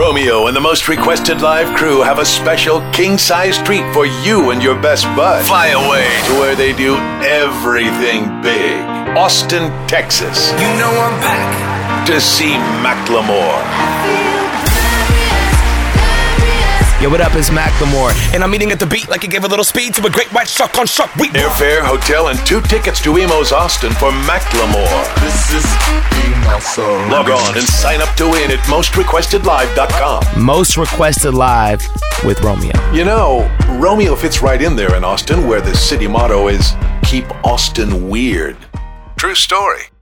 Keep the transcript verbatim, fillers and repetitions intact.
Romeo and the Most Requested Live crew have a special king-size treat for you and your best bud. Fly away to where they do everything big. Austin, Texas. You know I'm back. To see Macklemore. Yo, what up, it's Macklemore, and I'm eating at the beat like he gave a little speed to a great white shark on shark week. Airfare, hotel, and two tickets to Emo's Austin for Macklemore. This is Emo Song. Log on and sign up to win at most requested live dot com. Most Requested Live with Romeo. You know, Romeo fits right in there in Austin, where the city motto is, keep Austin weird. True story.